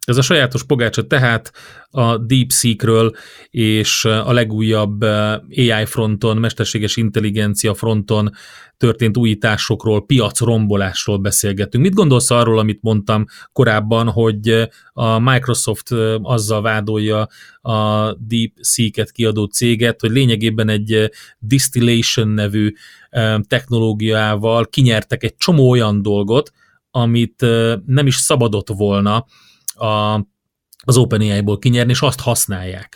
Ez a sajátos pogácsa tehát a DeepSeek-ről és a legújabb AI fronton, mesterséges intelligencia fronton történt újításokról, piacrombolásról beszélgetünk. Mit gondolsz arról, amit mondtam korábban, hogy a Microsoft azzal vádolja a DeepSeek-et kiadó céget, hogy lényegében egy distillation nevű technológiával kinyertek egy csomó olyan dolgot, amit nem is szabadott volna az OpenAI-ból kinyerni, és azt használják.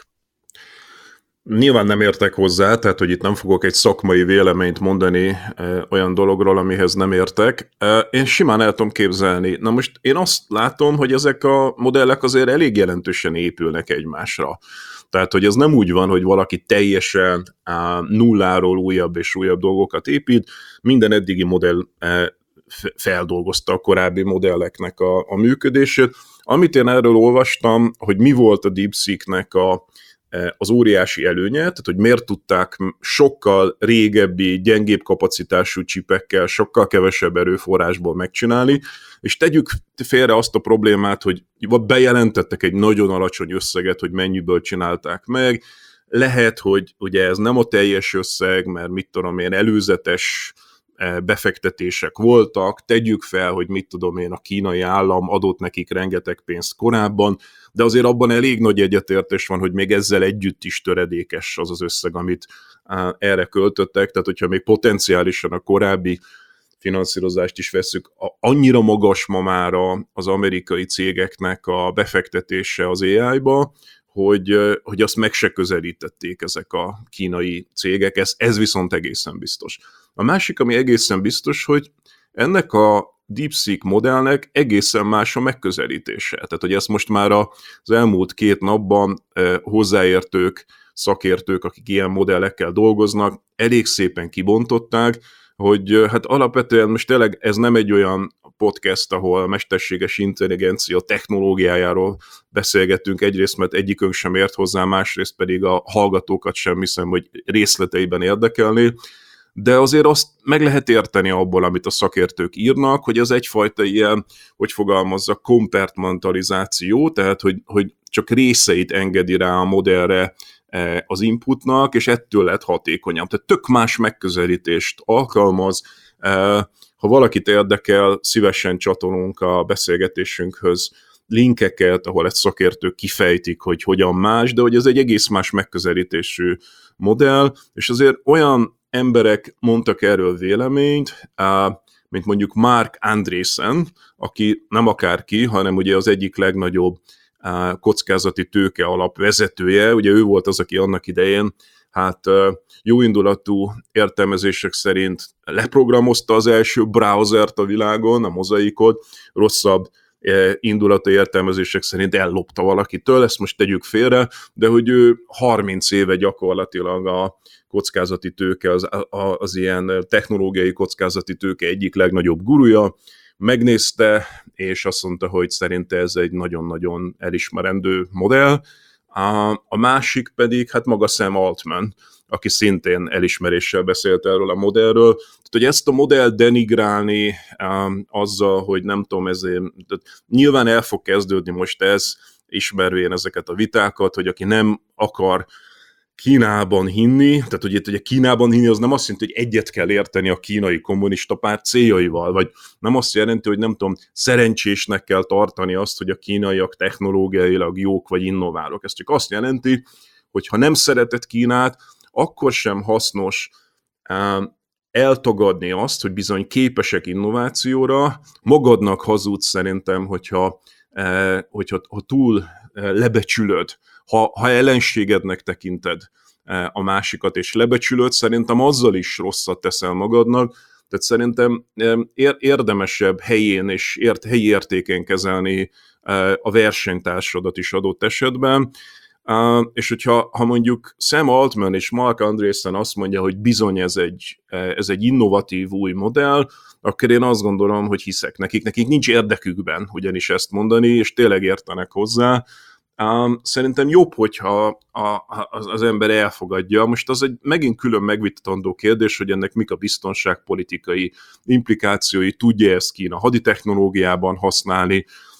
Nyilván nem értek hozzá, tehát hogy itt nem fogok egy szakmai véleményt mondani olyan dologról, amihez nem értek. Én simán el tudom képzelni. Na most én azt látom, hogy ezek a modellek azért elég jelentősen épülnek egymásra. Tehát, hogy ez nem úgy van, hogy valaki teljesen nulláról újabb és újabb dolgokat épít, minden eddigi modell feldolgozta a korábbi modelleknek a működését. Amit én erről olvastam, hogy mi volt a DeepSeek-nek az óriási előnye, tehát hogy miért tudták sokkal régebbi, gyengébb kapacitású csipekkel, sokkal kevesebb erőforrásból megcsinálni, és tegyük félre azt a problémát, hogy bejelentettek egy nagyon alacsony összeget, hogy mennyiből csinálták meg, lehet, hogy ugye ez nem a teljes összeg, mert mit tudom én, előzetes befektetések voltak, tegyük fel, hogy mit tudom én, a kínai állam adott nekik rengeteg pénzt korábban, de azért abban elég nagy egyetértés van, hogy még ezzel együtt is töredékes az az összeg, amit erre költöttek, tehát hogyha még potenciálisan a korábbi finanszírozást is vesszük, annyira magas ma már az amerikai cégeknek a befektetése az AI-ba, hogy azt meg se közelítették ezek a kínai cégek, ez viszont egészen biztos. A másik, ami egészen biztos, hogy ennek a DeepSeek modellnek egészen más a megközelítése. Tehát, hogy ezt most már az elmúlt 2 napban hozzáértők, szakértők, akik ilyen modellekkel dolgoznak, elég szépen kibontották, hogy hát alapvetően most tényleg ez nem egy olyan podcast, ahol a mesterséges intelligencia technológiájáról beszélgetünk, egyrészt, mert egyikünk sem ért hozzá, másrészt pedig a hallgatókat sem hiszem, hogy részleteiben érdekelné, de azért azt meg lehet érteni abból, amit a szakértők írnak, hogy ez egyfajta ilyen, hogy fogalmazza, kompartmentalizáció, tehát hogy csak részeit engedi rá a modellre az inputnak, és ettől lett hatékonyabb. Tehát tök más megközelítést alkalmaz. Ha valakit érdekel, szívesen csatolunk a beszélgetésünkhöz linkeket, ahol egy szakértők kifejtik, hogy hogyan más, de hogy ez egy egész más megközelítésű modell, és azért olyan emberek mondtak erről véleményt, mint mondjuk Mark Andreessen, aki nem akárki, hanem ugye az egyik legnagyobb kockázati tőke alap vezetője, ugye ő volt az, aki annak idején jóindulatú értelmezések szerint leprogramozta az első browsert a világon, a Mozaikot, rosszabb indulati értelmezések szerint ellopta valakitől, ezt most tegyük félre, de hogy ő 30 éve gyakorlatilag a kockázati tőke, az ilyen technológiai kockázati tőke egyik legnagyobb gurúja, megnézte, és azt mondta, hogy szerinte ez egy nagyon-nagyon elismerendő modell. A másik pedig, hát maga Sam Altman, aki szintén elismeréssel beszélt erről a modellről. Tehát, hogy ezt a modellt denigrálni azzal, hogy nem tudom, ezért, nyilván el fog kezdődni most ez, ismervén ezeket a vitákat, hogy aki nem akar Kínában hinni, tehát ugye Kínában hinni az nem azt jelenti, hogy egyet kell érteni a kínai kommunista párt céljaival, vagy nem azt jelenti, hogy nem tudom, szerencsésnek kell tartani azt, hogy a kínaiak technológiailag jók vagy innoválók. Ez csak azt jelenti, hogy ha nem szereted Kínát, akkor sem hasznos eltagadni azt, hogy bizony képesek innovációra, magadnak hazudsz szerintem, hogyha túl lebecsülöd, ha ellenségednek tekinted a másikat és lebecsülöd, szerintem azzal is rosszat teszel magadnak, tehát szerintem érdemesebb helyén és helyi értéken kezelni a versenytársadat is adott esetben, és hogyha mondjuk Sam Altman és Mark Andreessen azt mondja, hogy bizony ez egy innovatív új modell, akkor én azt gondolom, hogy hiszek nekik nincs érdekükben ugyanis ezt mondani, és tényleg értenek hozzá. Szerintem jobb, hogyha az ember elfogadja. Most az egy megint külön megvitatandó kérdés, hogy ennek mik a biztonságpolitikai implikációi, tudja ezt Kína haditechnológiában használni,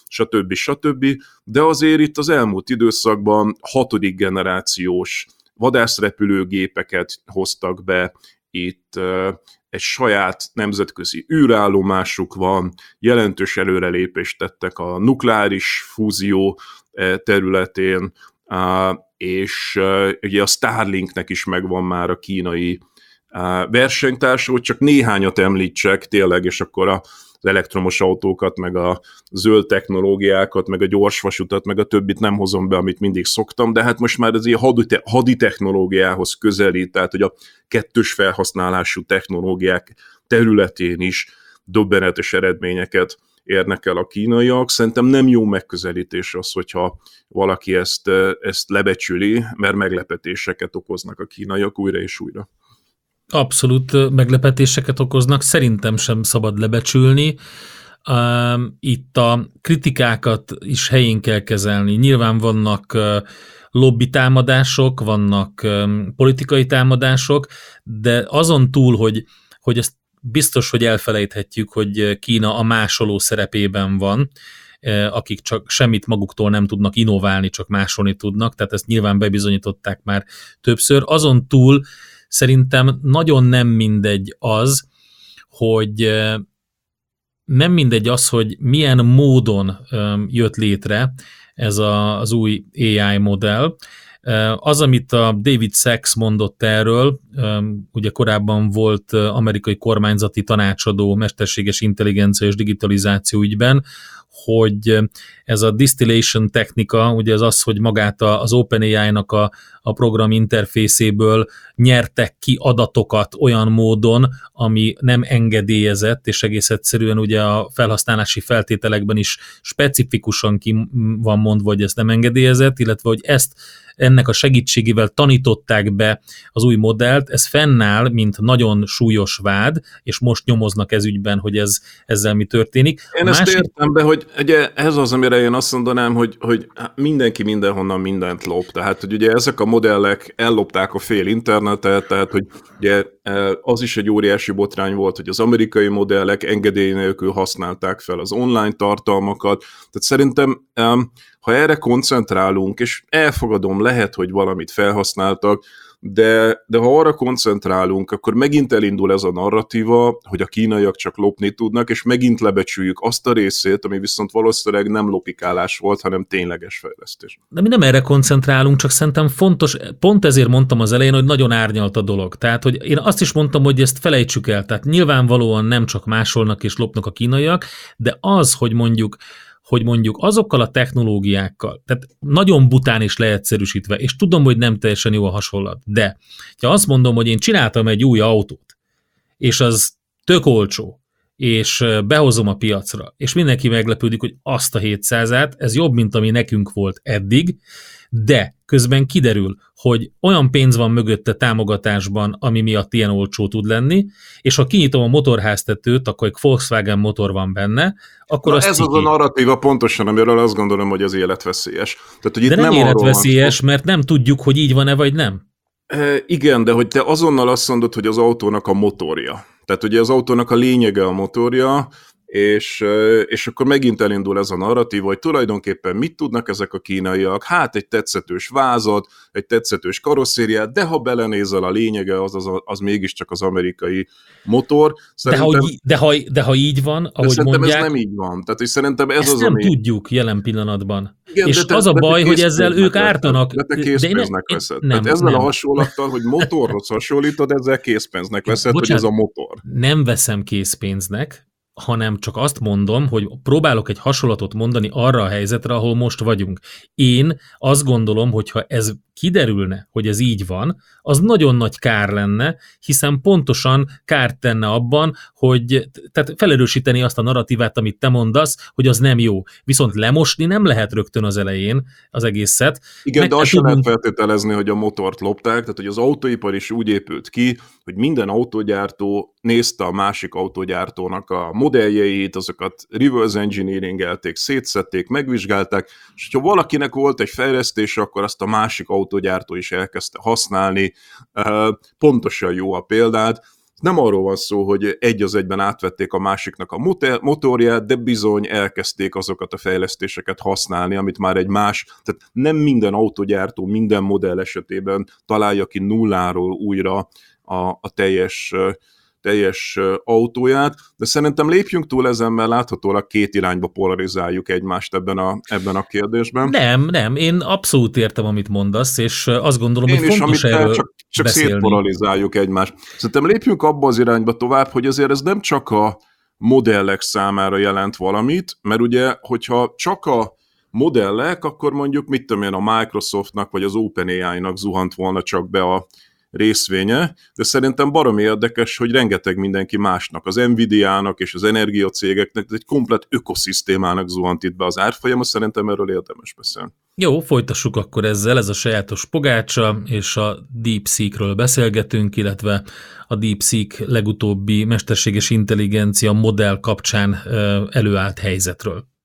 stb. De azért itt az elmúlt időszakban 6. generációs vadászrepülőgépeket hoztak be, itt egy saját nemzetközi űrállomásuk van, jelentős előrelépést tettek a nukleáris fúzió területén, és ugye a Starlinknek is megvan már a kínai versenytársa, hogy csak néhányat említsek tényleg, és akkor az elektromos autókat, meg a zöld technológiákat, meg a gyorsvasutat, meg a többit nem hozom be, amit mindig szoktam, de hát most már ez ilyen hadi technológiához közelít, tehát hogy a kettős felhasználású technológiák területén is döbbenetes eredményeket érnek el a kínaiak. Szerintem nem jó megközelítés az, hogyha valaki ezt lebecsüli, mert meglepetéseket okoznak a kínaiak újra és újra. Abszolút meglepetéseket okoznak, szerintem sem szabad lebecsülni. Itt a kritikákat is helyén kell kezelni. Nyilván vannak lobby támadások, vannak politikai támadások, de azon túl, hogy ezt biztos, hogy elfelejthetjük, hogy Kína a másoló szerepében van, akik csak semmit maguktól nem tudnak innoválni, csak másolni tudnak, tehát ezt nyilván bebizonyították már többször. Azon túl szerintem nagyon nem mindegy az, hogy milyen módon jött létre ez az új AI modell. Az, amit a David Sachs mondott erről, ugye korábban volt amerikai kormányzati tanácsadó mesterséges intelligencia és digitalizáció ügyben, hogy ez a distillation technika, ugye az, hogy magát az OpenAI-nak a program interfészéből nyertek ki adatokat olyan módon, ami nem engedélyezett, és egész egyszerűen ugye a felhasználási feltételekben is specifikusan ki van mondva, hogy ez nem engedélyezett, illetve hogy ennek a segítségével tanították be az új modellt, ez fennáll, mint nagyon súlyos vád, és most nyomoznak ez ügyben, hogy ezzel mi történik. Én ezt értem, de hogy ugye ez az, amire én azt mondanám, hogy mindenki mindenhonnan mindent lop. Tehát, hogy ugye ezek a modellek ellopták a fél internetet, tehát, hogy ugye az is egy óriási botrány volt, hogy az amerikai modellek engedély nélkül használták fel az online tartalmakat. Tehát szerintem ha erre koncentrálunk, és elfogadom, lehet, hogy valamit felhasználtak, de ha arra koncentrálunk, akkor megint elindul ez a narratíva, hogy a kínaiak csak lopni tudnak, és megint lebecsüljük azt a részét, ami viszont valószínűleg nem lopikálás volt, hanem tényleges fejlesztés. De mi nem erre koncentrálunk, csak szerintem fontos, pont ezért mondtam az elején, hogy nagyon árnyalt a dolog. Tehát, hogy én azt is mondtam, hogy ezt felejtsük el. Tehát nyilvánvalóan nem csak másolnak és lopnak a kínaiak, de az, hogy mondjuk azokkal a technológiákkal, tehát nagyon bután és leegyszerűsítve, és tudom, hogy nem teljesen jó a hasonlat, de ha azt mondom, hogy én csináltam egy új autót, és az tök olcsó, és behozom a piacra, és mindenki meglepődik, hogy azt a 700-át, ez jobb, mint ami nekünk volt eddig, de közben kiderül, hogy olyan pénz van mögötte támogatásban, ami miatt ilyen olcsó tud lenni, és ha kinyitom a motorháztetőt, akkor egy Volkswagen motor van benne, akkor ez az a narratíva pontosan, amiről azt gondolom, hogy az életveszélyes. Tehát, hogy itt de nem életveszélyes, mert nem tudjuk, hogy így van-e, vagy nem. Igen, de hogy te azonnal azt mondod, hogy az autónak a motorja. Tehát ugye az autónak a lényege a motorja, és akkor megint elindul ez a narratív, hogy tulajdonképpen mit tudnak ezek a kínaiak, hát egy tetszetős vázat, egy tetszetős karosszériát, de ha belenézel, a lényege az mégiscsak az amerikai motor. De ha így van, ahogy szerintem mondják... ez nem így van. Tehát, hogy szerintem ez ezt az, nem ami... tudjuk jelen pillanatban. Igen, és az a baj, hogy ezzel ők ártanak. De te készpénznek veszed. Tehát ezzel a hasonlattal, hogy motorhoz hasonlítod, ezzel készpénznek veszed, bocsánat, hogy ez a motor. Nem veszem készpénznek, hanem csak azt mondom, hogy próbálok egy hasonlatot mondani arra a helyzetre, ahol most vagyunk. Én azt gondolom, hogy ha ez kiderülne, hogy ez így van, az nagyon nagy kár lenne, hiszen pontosan kárt tenne abban, hogy tehát felerősíteni azt a narratívát, amit te mondasz, hogy az nem jó. Viszont lemosni nem lehet rögtön az elején az egészet. Igen, de azt sem lehet feltételezni, hogy a motort lopták, tehát hogy az autóipar is úgy épült ki, hogy minden autógyártó nézte a másik autógyártónak a modelljeit, azokat reverse engineeringelték, szétszették, megvizsgálták, és ha valakinek volt egy fejlesztése, akkor azt a másik autógyártó is elkezdte használni. Pontosan jó a példát. Nem arról van szó, hogy egy az egyben átvették a másiknak a motorját, de bizony elkezdték azokat a fejlesztéseket használni, amit már egy más, tehát nem minden autogyártó minden modell esetében találja ki nulláról újra a teljes autóját, de szerintem lépjünk túl ezen, mert láthatólag két irányba polarizáljuk egymást ebben a kérdésben. Nem, én abszolút értem, amit mondasz, és azt gondolom, hogy fontos erről csak szétpolarizáljuk egymást. Szerintem lépjünk abba az irányba tovább, hogy azért ez nem csak a modellek számára jelent valamit, mert ugye, hogyha csak a modellek, akkor mondjuk, mit tudom én, a Microsoftnak vagy az OpenAI-nak zuhant volna csak be a részvénye, de szerintem baromi érdekes, hogy rengeteg mindenki másnak, az Nvidia-nak és az energiacégeknek, egy komplet ökoszisztémának zuhant itt be az árfolyama, szerintem erről érdemes beszélni. Jó, folytassuk akkor ezzel, ez a sajátos pogácsa, és a DeepSeek-ről beszélgetünk, illetve a DeepSeek legutóbbi mesterséges intelligencia modell kapcsán előállt helyzetről.